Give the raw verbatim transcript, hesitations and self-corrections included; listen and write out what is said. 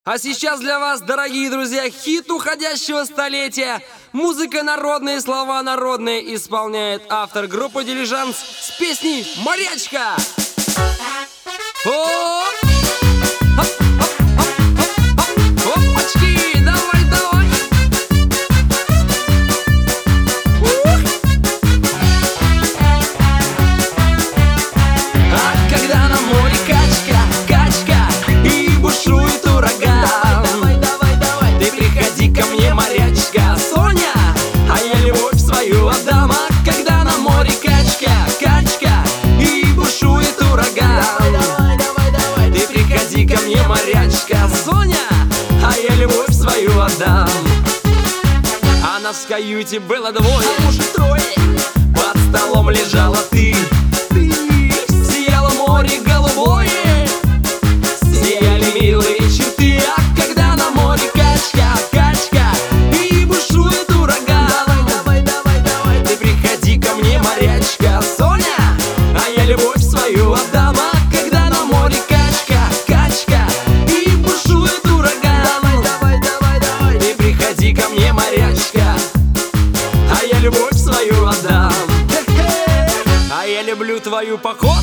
А сейчас для вас, дорогие друзья, хит уходящего столетия. Музыка народные, слова народные исполняет автор группы «Дилижанс» с песней «Морячка». О! Опачки, давай, давай. А когда на море качка, качка и бушует ураган, давай, давай, давай, ты приходи ко мне, морячка, Соня, а я любовь свою отдам. А когда на море качка, качка и бушует ураган, давай, давай, давай, ты приходи ко мне, морячка, Соня, а я любовь свою отдам. А нас в каюте было двое, а может трое. Под столом лежала ты, ты, сияло море голубое, сияли милые черты. А когда на море качка, качка и бушует ураган, давай, давай, давай, давай, ты приходи ко мне, морячка, Соня, а я любовь свою отдам. А когда на море качка, качка и бушует ураган, давай, давай, давай, давай, ты приходи ко мне, морячка, а я любовь свою отдам. А я люблю твою походку,